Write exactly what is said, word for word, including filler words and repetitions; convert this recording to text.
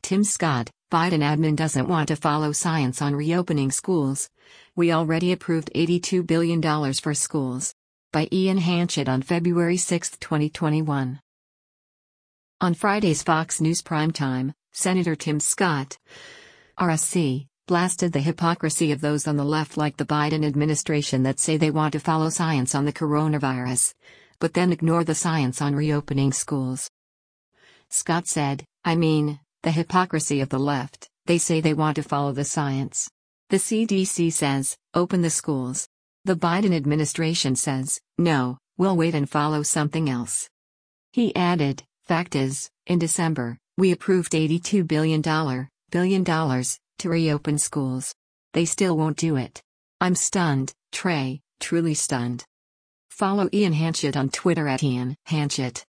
Tim Scott, Biden admin doesn't want to follow science on reopening schools. We already approved eighty-two billion dollars for schools. By Ian Hanchett on February sixth, twenty twenty-one. On Friday's Fox News primetime, Senator Tim Scott, R S C, blasted the hypocrisy of those on the left like the Biden administration that say they want to follow science on the coronavirus, but then ignore the science on reopening schools. Scott said, I mean, the hypocrisy of the left, they say they want to follow the science. The C D C says, open the schools. The Biden administration says, no, we'll wait and follow something else. He added, fact is, in December, we approved eighty-two billion dollars, billion dollars, to reopen schools. They still won't do it. I'm stunned, Trey, truly stunned. Follow Ian Hanchett on Twitter at Ian Hanchett.